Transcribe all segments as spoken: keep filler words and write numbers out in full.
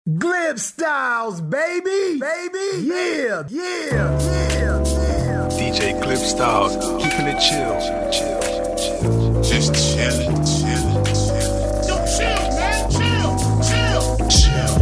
Glib Styles, baby, baby, yeah, yeah, yeah, yeah. D J Glib Styles, keeping it chill, chill, chill. Just chillin', chillin', chillin'. Yo, chill, man, chill, chill, chill.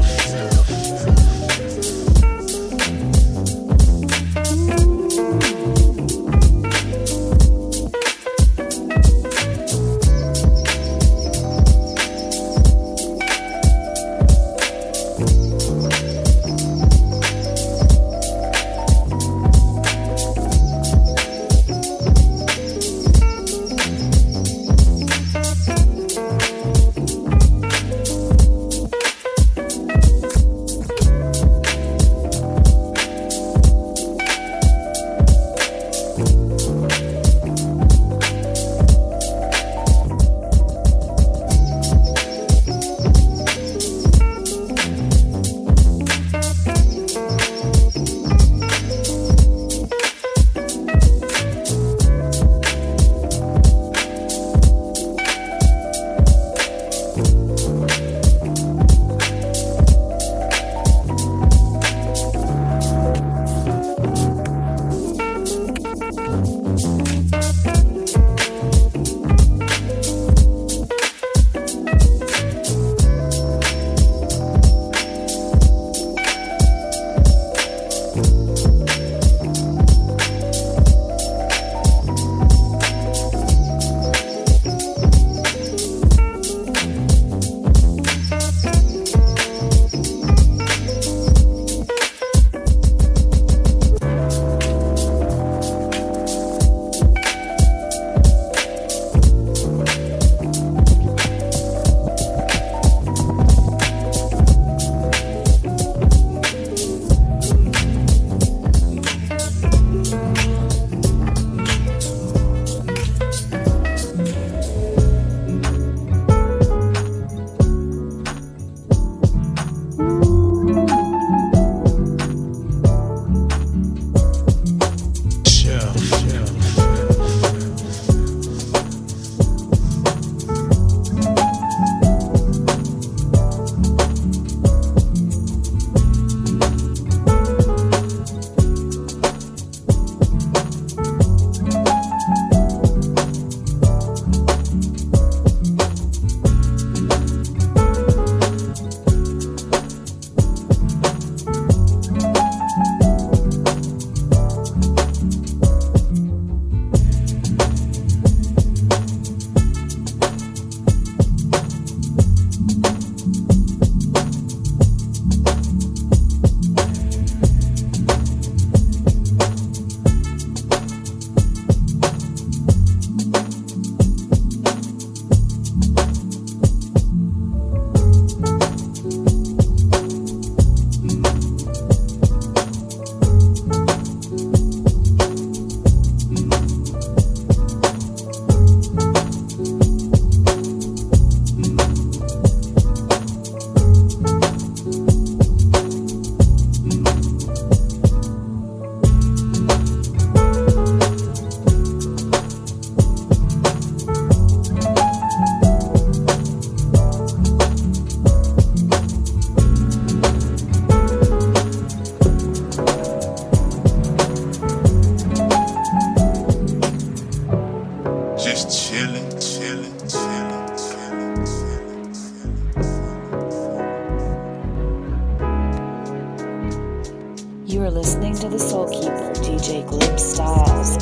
You are listening to the Soul Keeper, D J Glib Styles.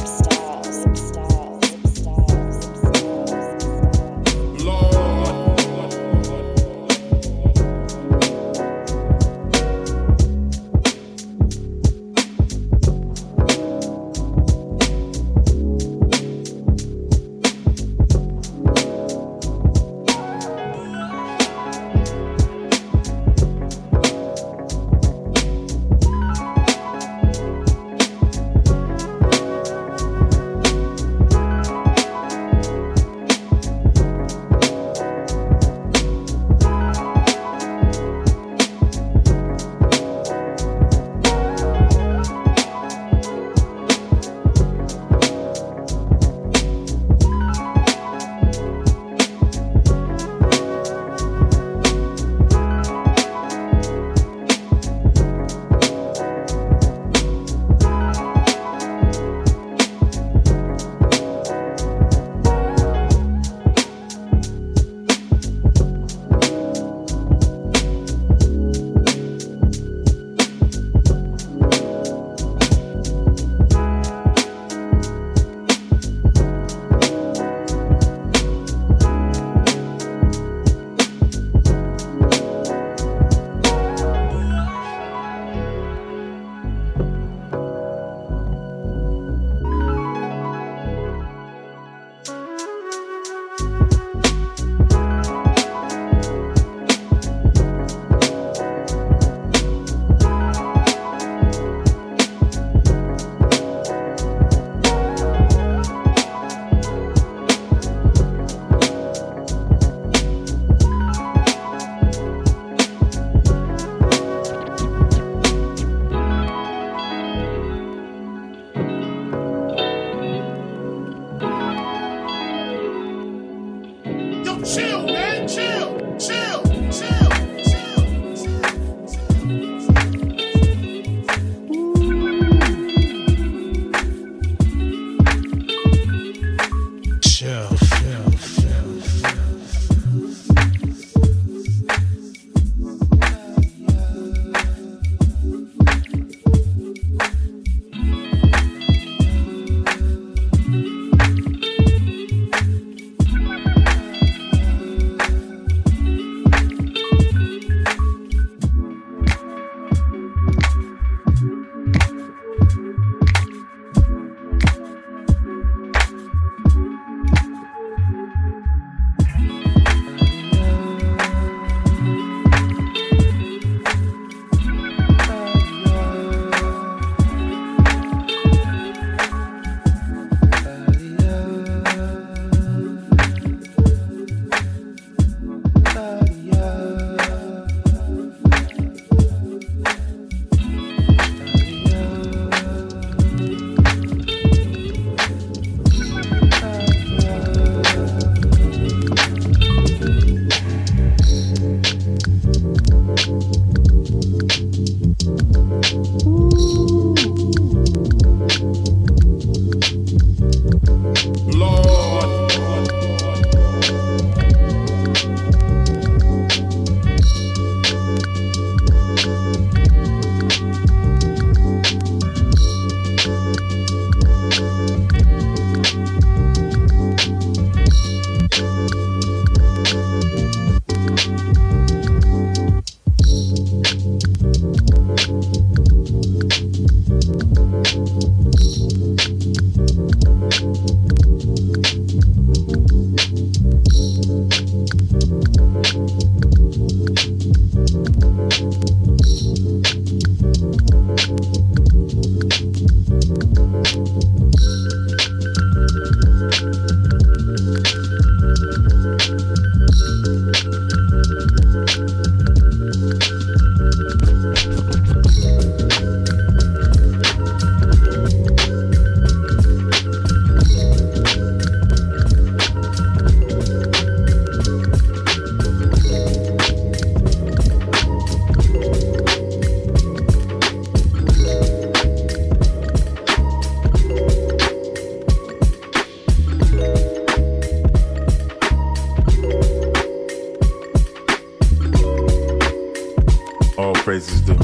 praises due.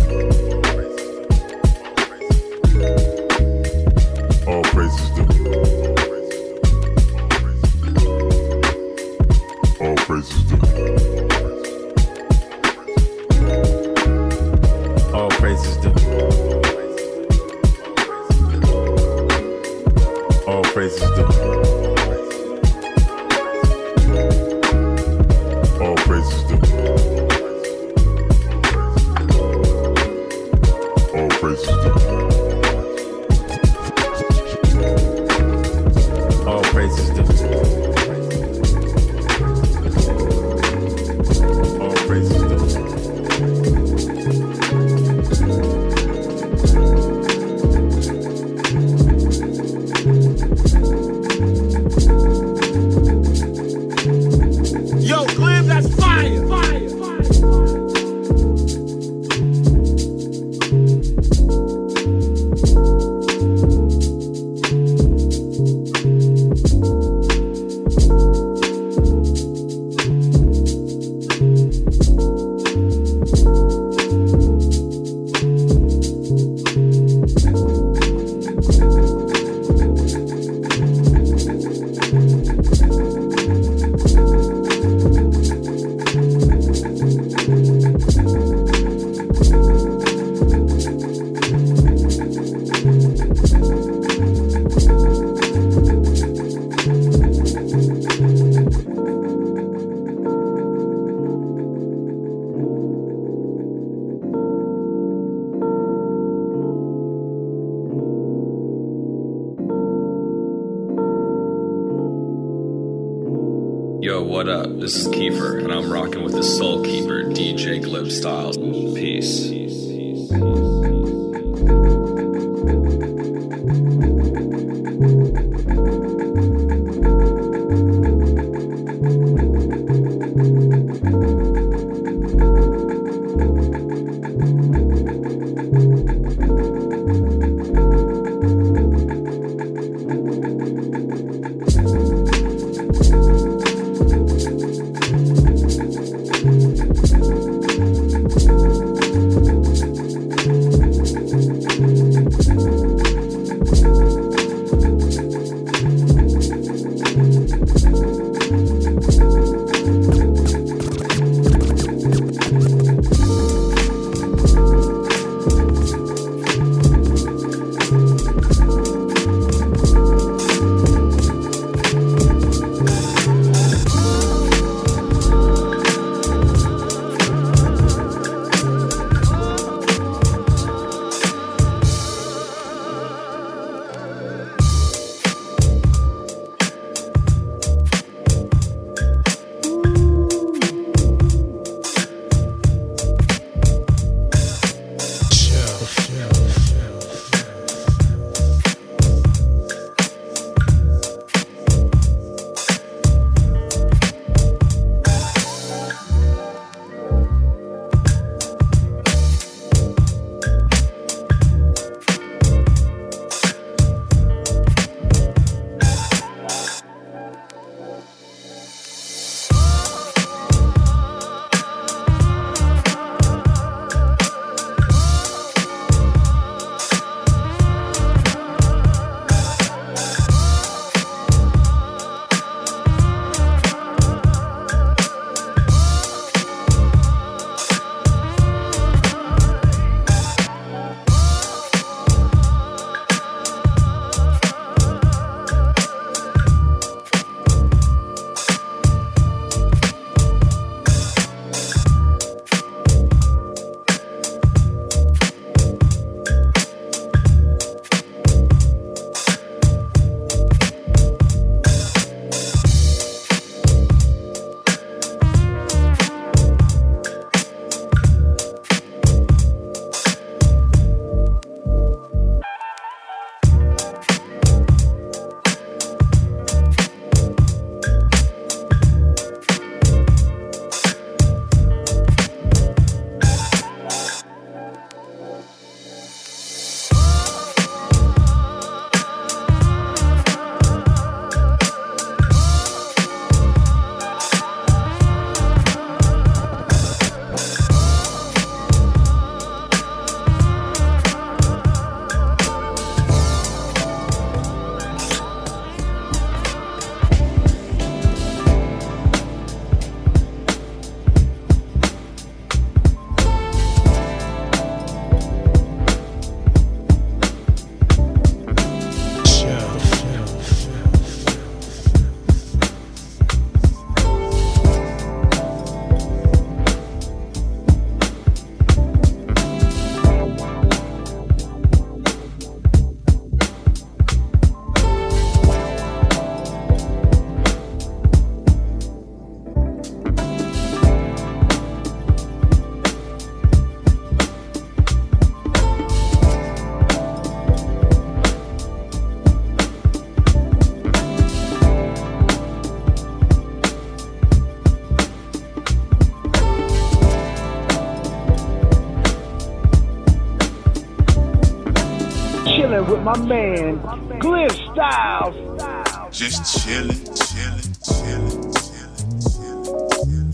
All praises due. All praises due. All praises due. All praises due. All praises due. All praises due. All praises due. All praises due. Yo, Glim, that's fire, fire, fire. Yo, what up? This is Kiefer, and I'm rocking with the Soul Keeper, D J Glib Styles. Peace. chilling with my man, Glib Styles. Just chillin', chillin', chillin', chillin',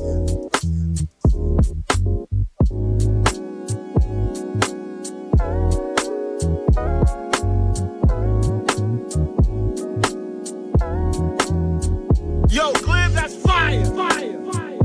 Yo, Glib, that's fire, fire, fire,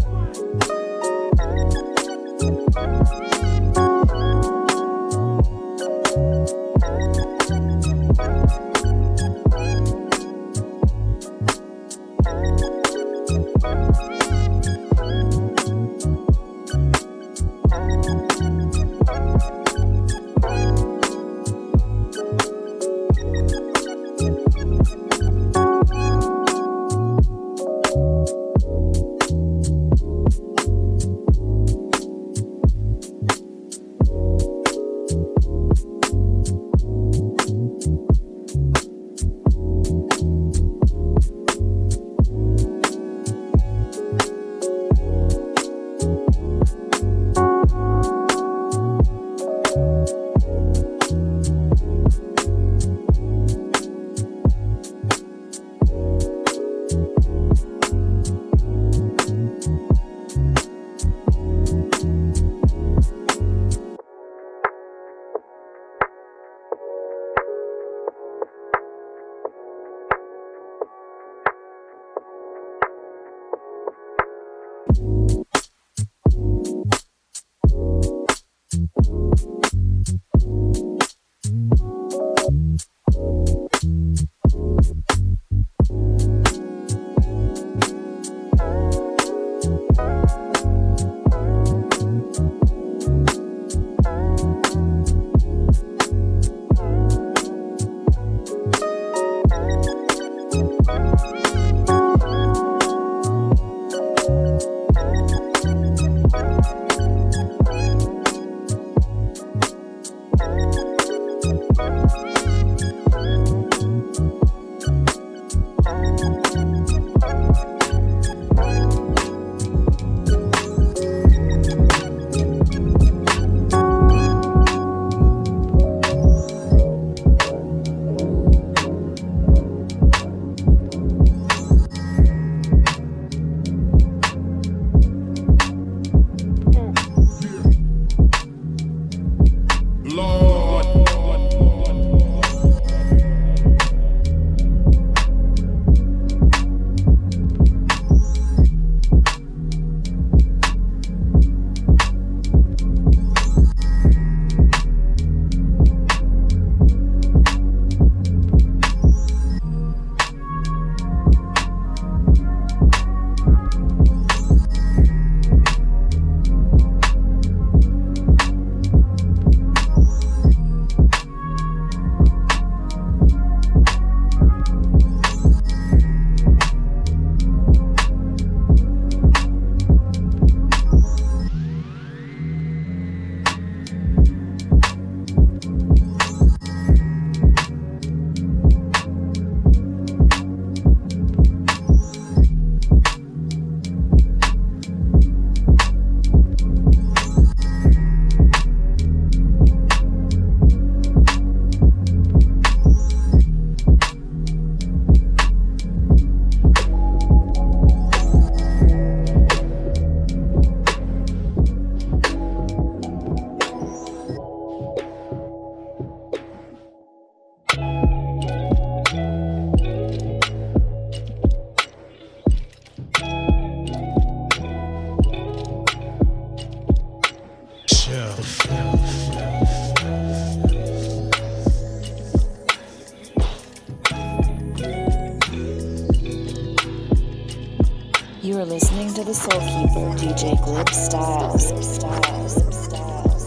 You are listening to the Soul Keeper, D J Glib Styles. Styles. Styles.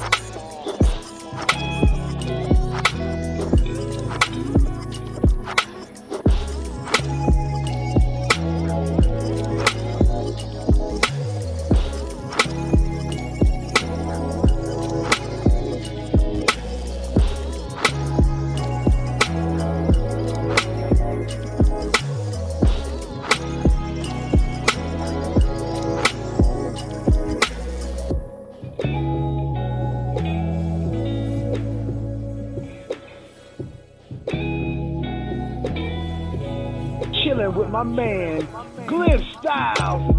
chillin'. my man, Glib Styles.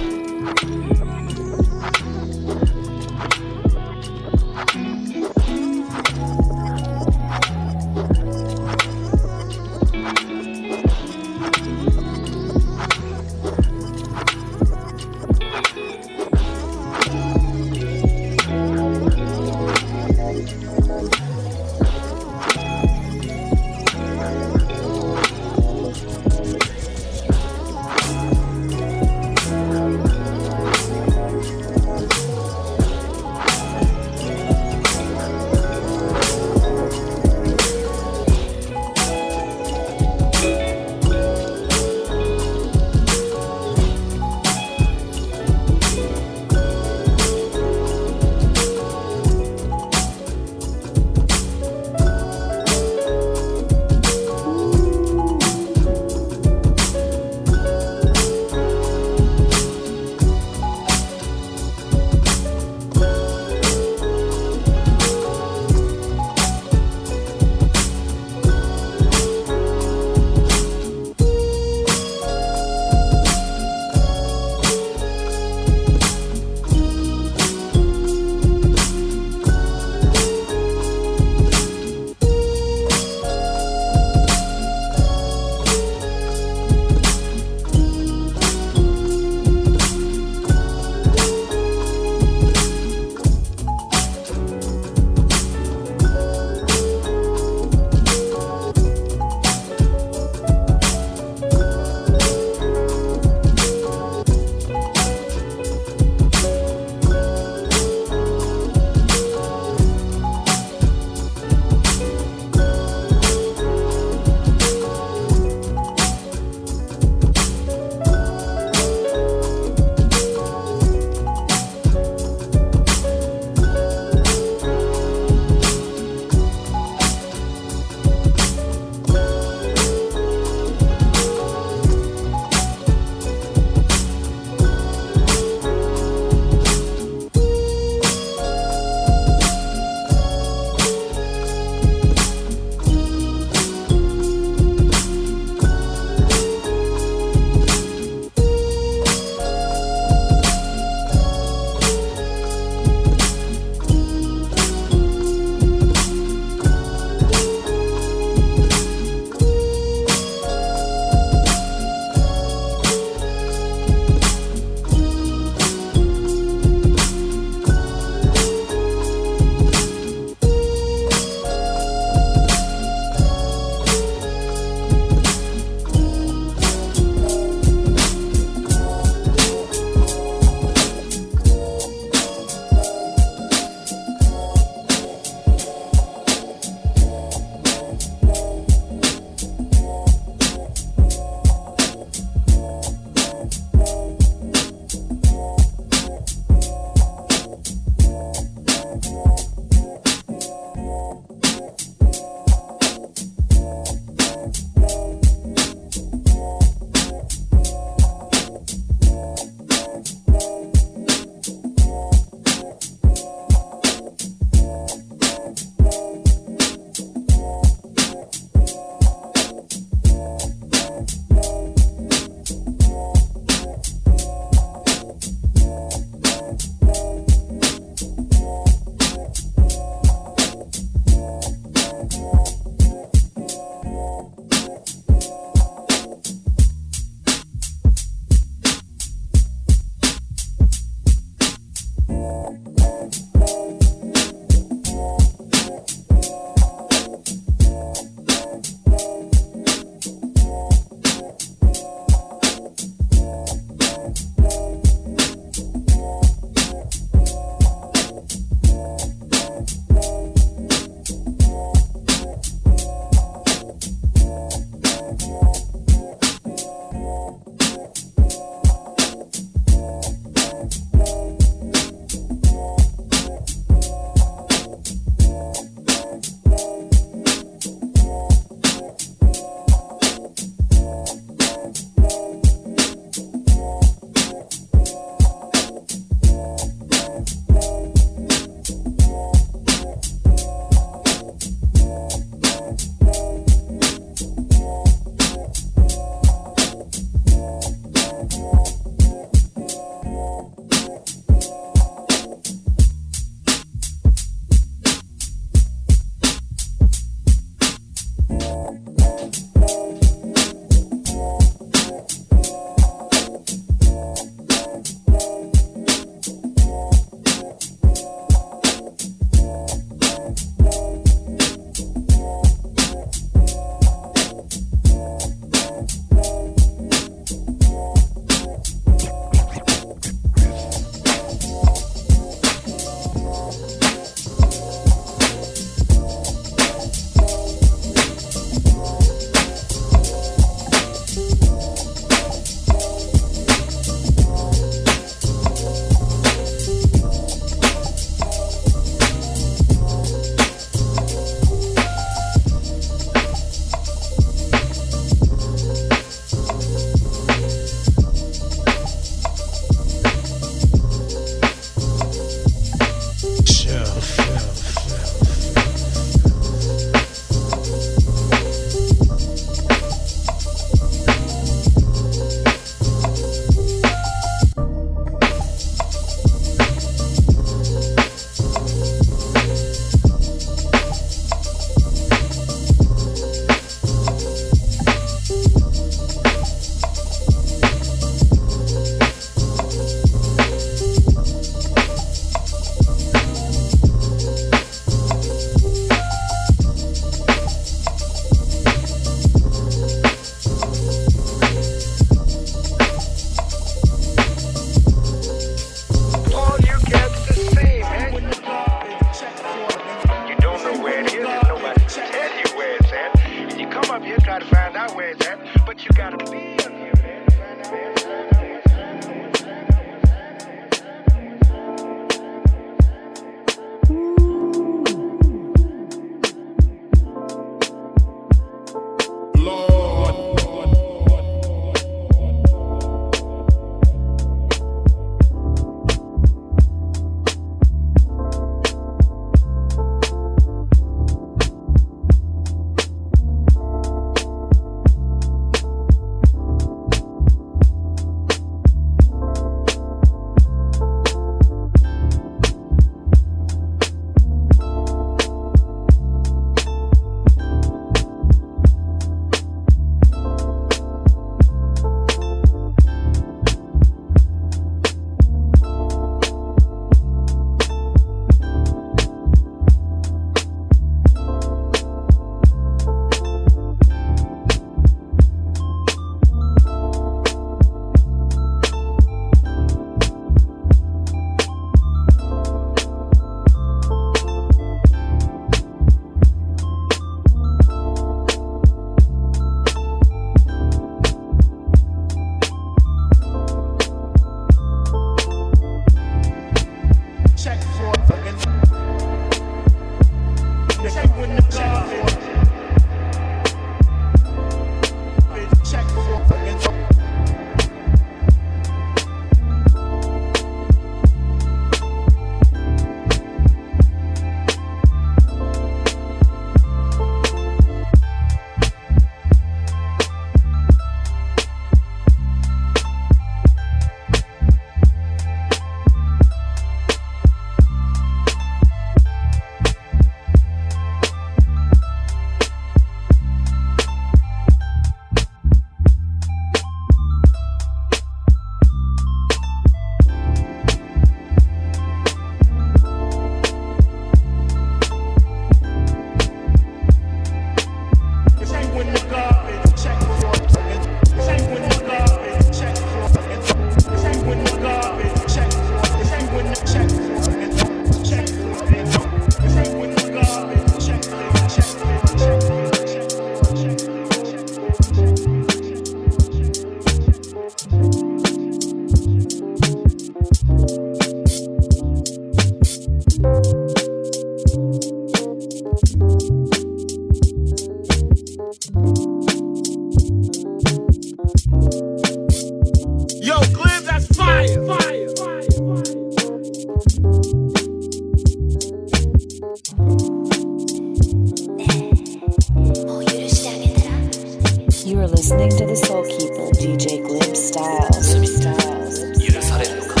You are listening to the Soul Keeper, D J Glib Styles. Styles. 許されるのか。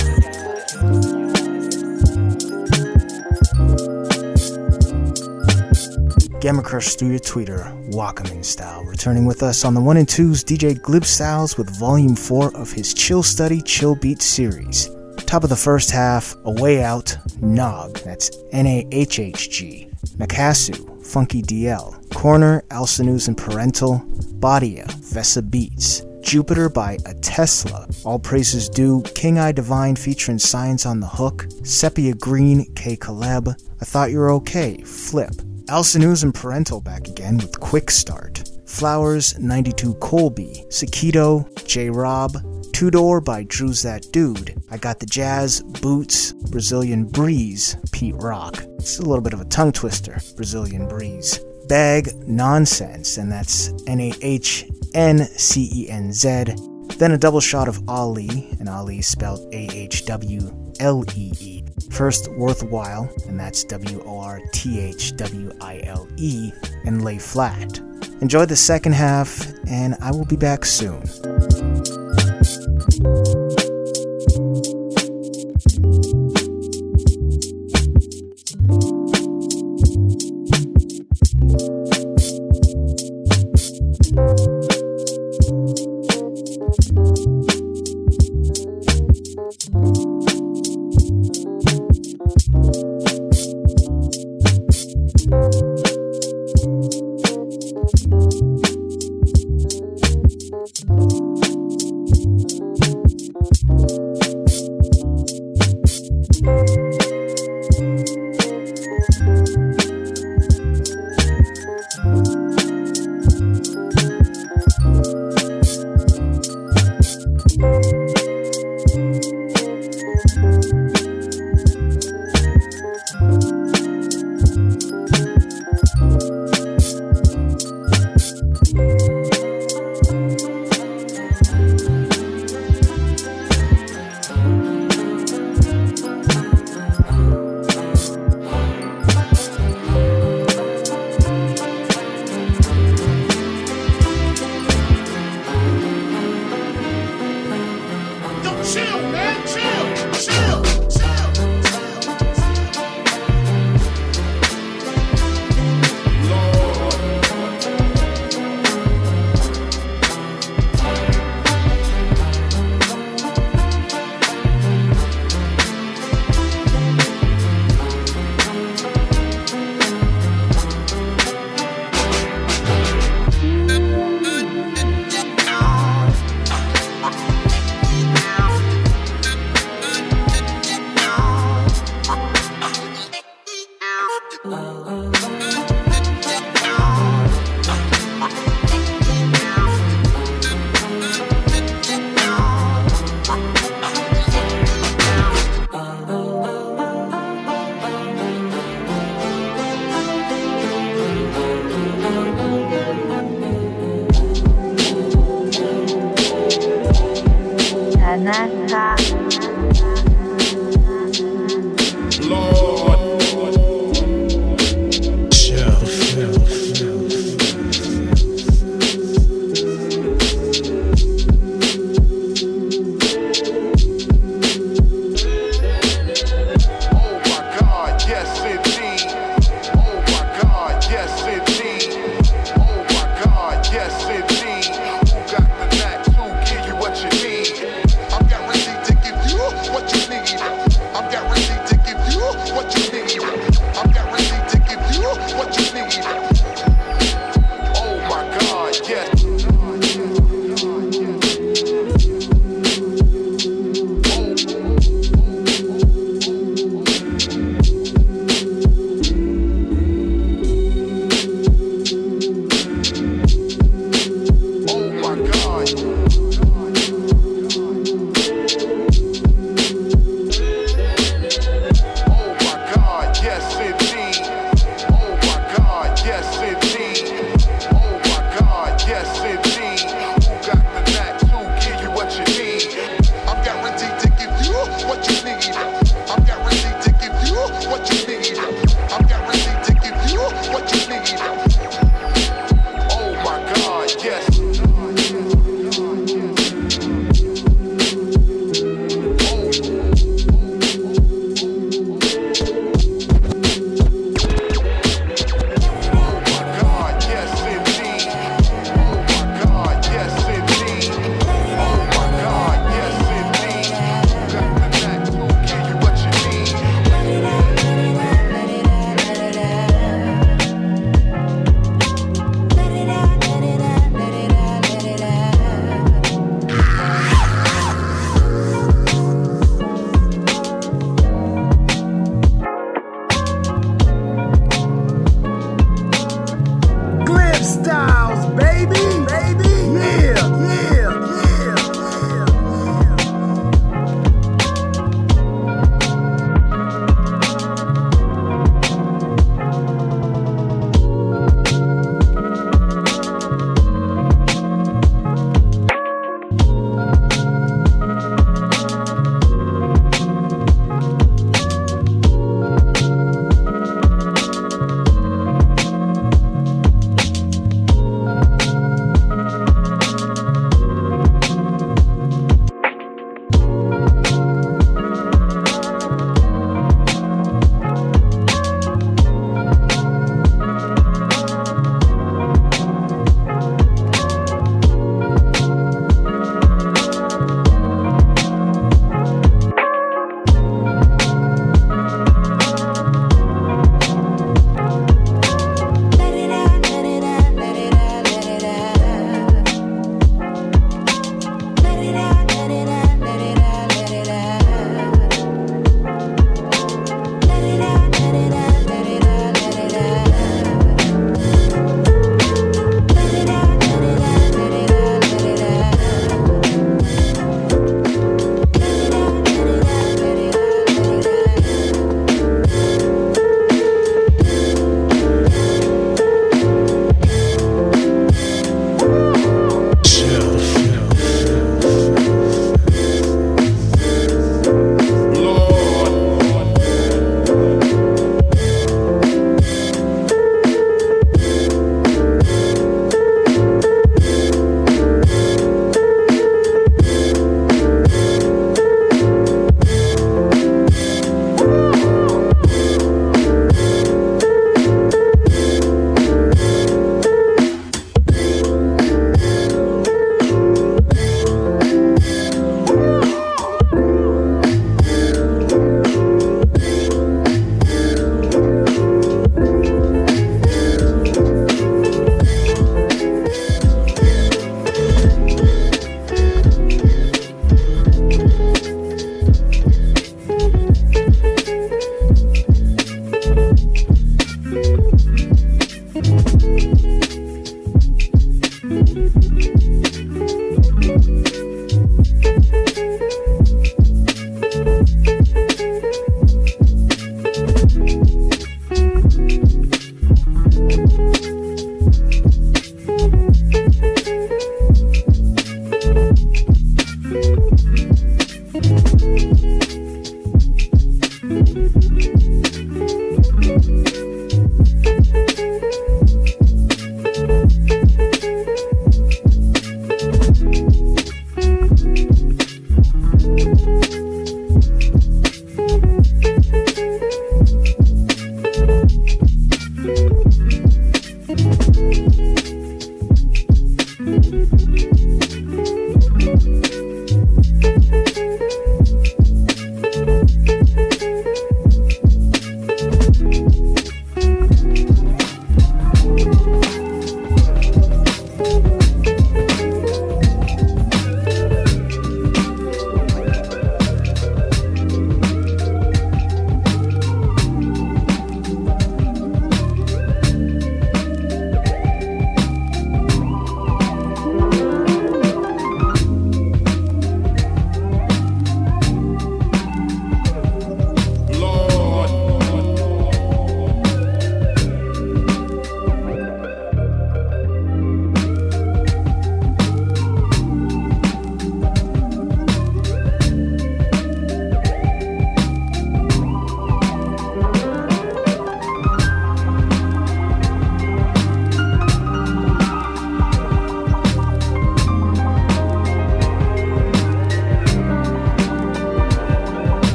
Gamma Crush through your tweeter, Walkman style. Returning with us on the one and twos, D J Glib Styles with volume four of his Chill Study, Chill Beat series. Top of the first half, A Way Out, Nog, that's N A H H G. Nakasu, Funky D L. Corner, Alcinous and Parental. Badia, Vesa Beats. Jupiter by A Tesla. All praises due, King Eye Divine featuring Science on the Hook. Sepia Green, K Caleb. I Thought You Were Okay, Flip. Alcinous and Parental back again with Quick Start. Flowers, ninety-two Colby. Sakito, J-Rob. Two-Door by Drew's That Dude. I Got the Jazz, Boots. Brazilian Breeze, Pete Rock. It's a little bit of a tongue twister, Brazilian Breeze. Bag, Nonsense, and that's N A H N C E N Z. Then a double shot of Ali, and Ali spelled A H W L E E. First, Worthwhile, and that's W O R T H W I L E, and Lay Flat. Enjoy the second half, and I will be back soon.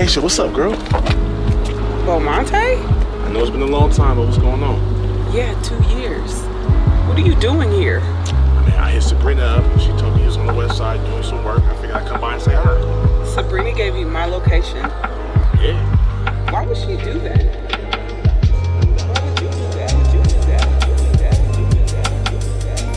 Aisha, what's up, girl? Beaumonte? I know it's been a long time, but what's going on? Yeah, two years. What are you doing here? I mean, I hit Sabrina up. She told me he was on the west side doing some work. I figured I'd come by and say hi. Sabrina gave you my location. Yeah. Why would she do that? Why would you do that? Would you do that? Would you do that? Would you do that? Would you do that?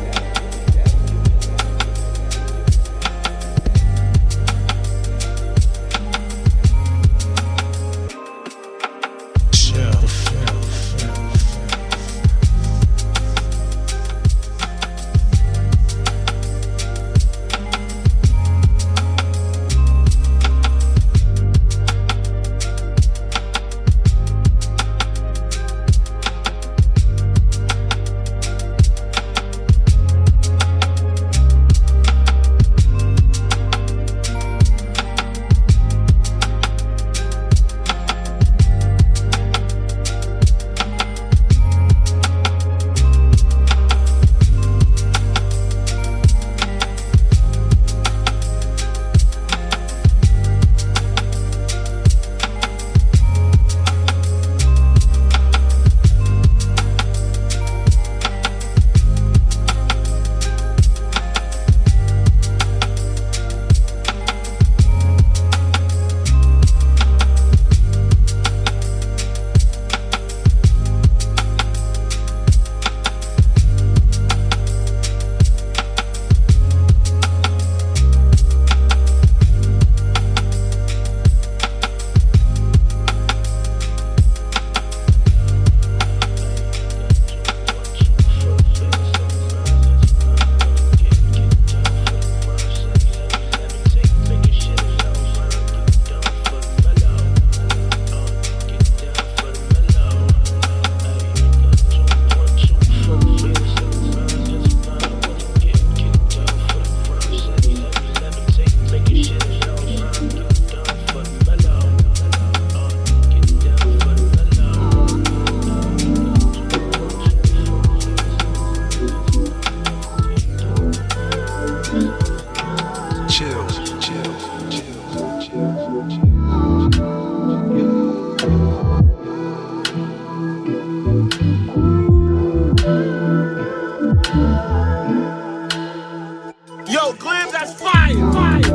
Yo, Glim, that's fire! Fire!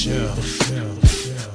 chill, chill, chill.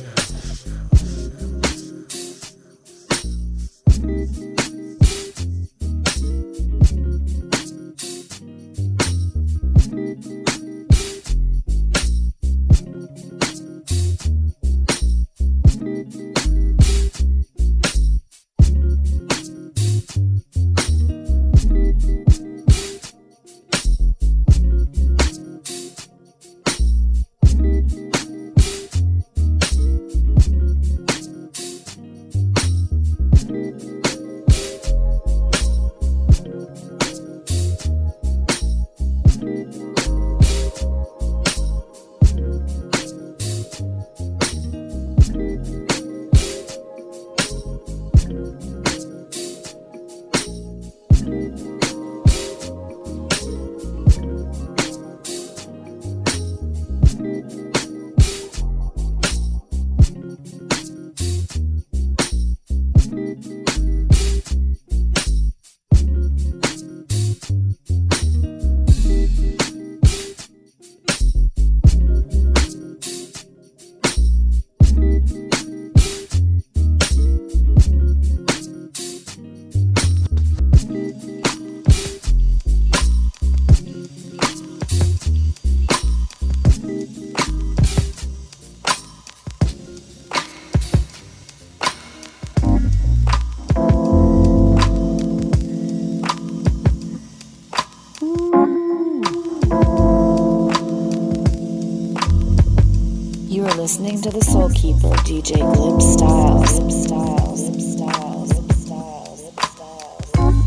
Listening to the Soul Keeper, D J Glib Styles, Styles, Styles, Styles, Styles.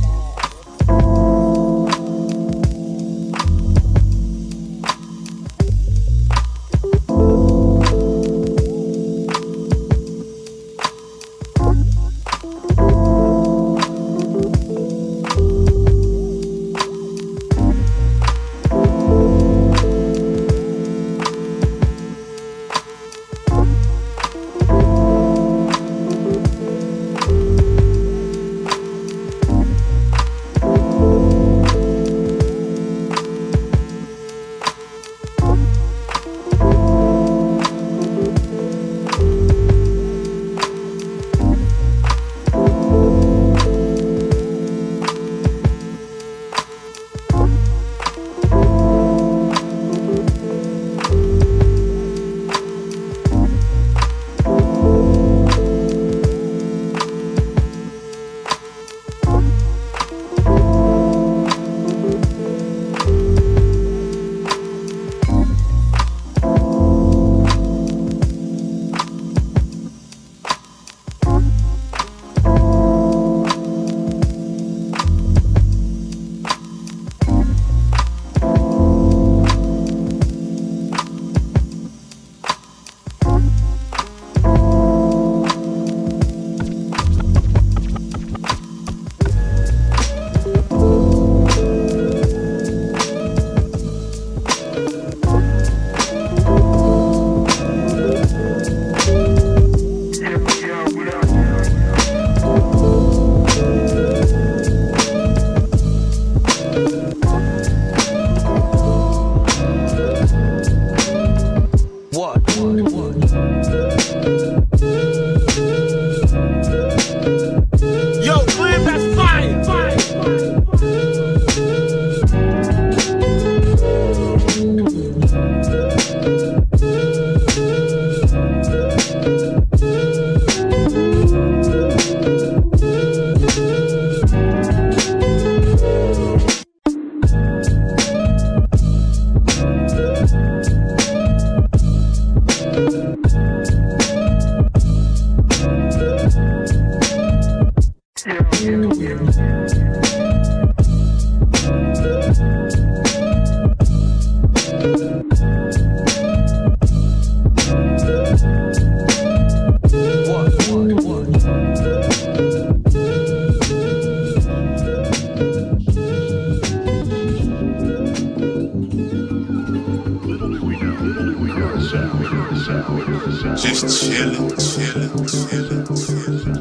Just chillin', chillin', chillin', chillin',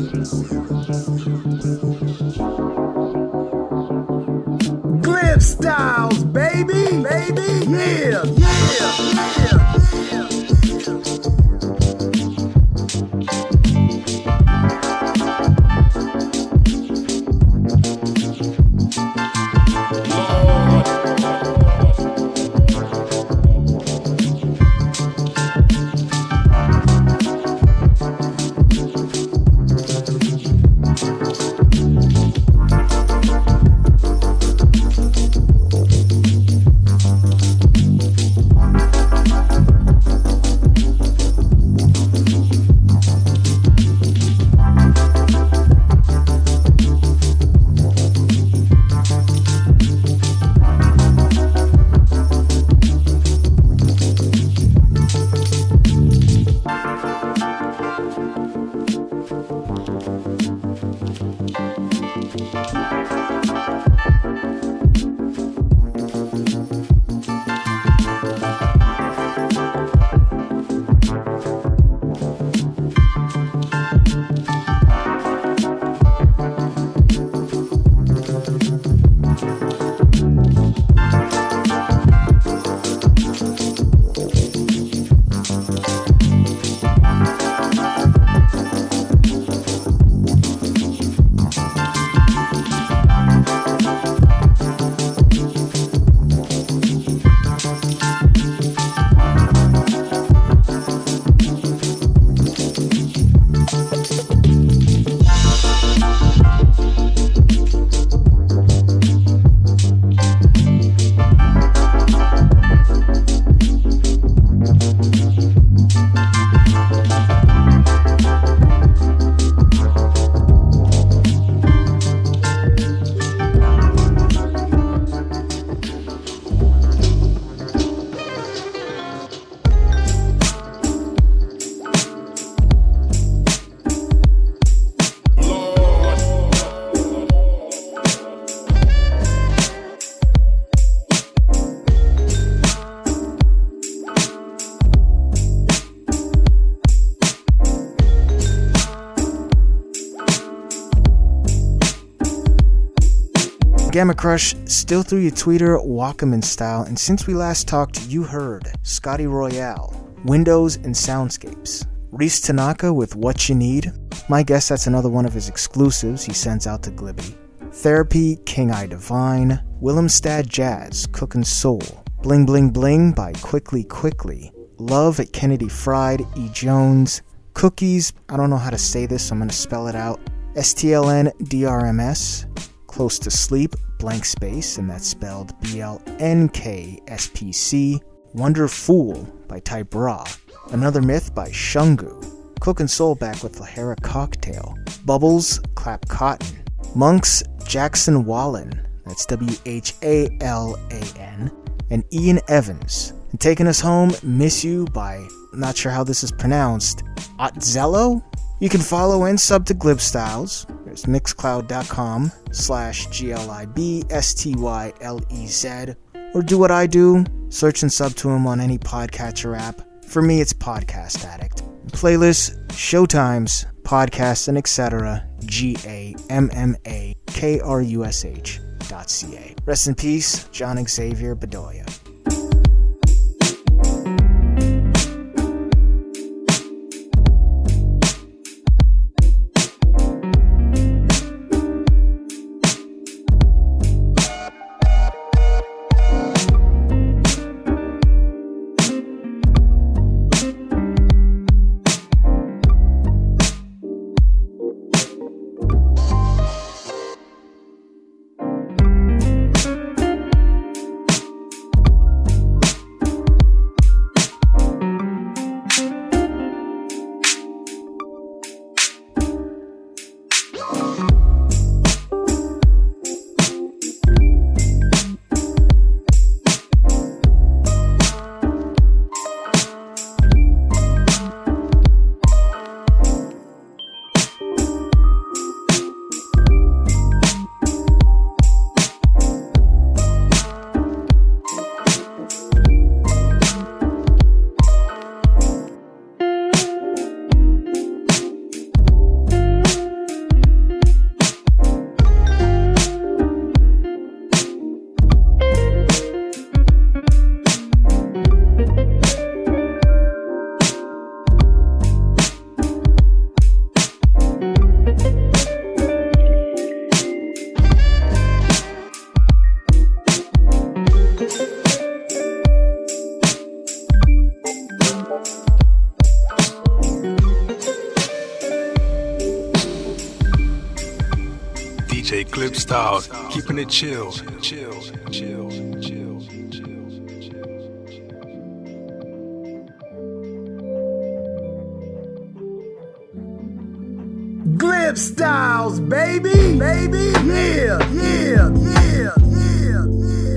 chillin'. Glib Styles, baby, baby, yeah, yeah, yeah, yeah. Gamma Crush, still through your Twitter, Walk'em in Style, and since we last talked, you heard Scotty Royale, Windows and Soundscapes, Reese Tanaka with What You Need. My guess that's another one of his exclusives he sends out to Glibby. Therapy, King I Divine, Willemstad Jazz, Cookin' Soul, Bling Bling Bling by Quickly Quickly, Love at Kennedy Fried, E. Jones, Cookies, I don't know how to say this, so I'm going to spell it out, S T L N D R M S, Close to Sleep, Blank Space, and that's spelled B L N K S P C, Wonder Fool by Type Raw, Another Myth by Shungu, Cookin' Soul back with Lahara Cocktail, Bubbles, Clap Cotton, Monks, Jackson Wallen, that's W H A L A N, and Ian Evans. And taking us home, Miss You by, not sure how this is pronounced, Otzello? You can follow and sub to Glib Styles. There's mixcloud.com slash G L I B S T Y L E Z. Or do what I do, search and sub to him on any podcatcher app. For me, it's Podcast Addict. Playlists, showtimes, podcasts, and et cetera. G A M M A K R U S H dot C A. Rest in peace, John Xavier Bedoya. D J Glib Styles, keeping it chill, chill, chill, chill. Glib Styles, baby, baby, yeah, yeah, yeah, yeah, yeah.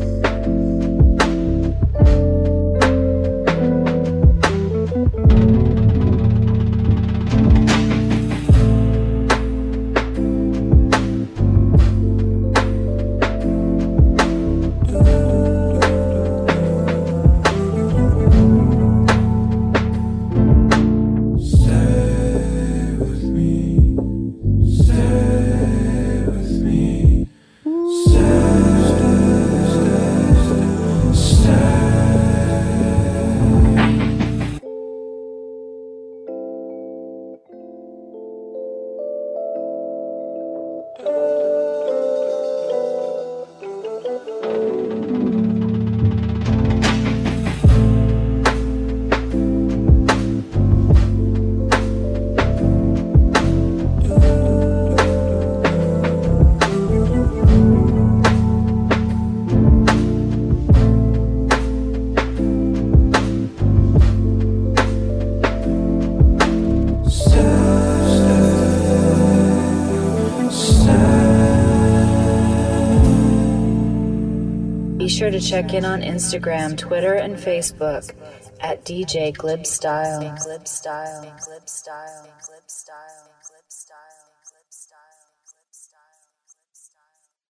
Be sure to check in on Instagram, Twitter, and Facebook at D J Glib Style. Glib Style. Glib Style. Glib Style. Glib Style. Glib Style.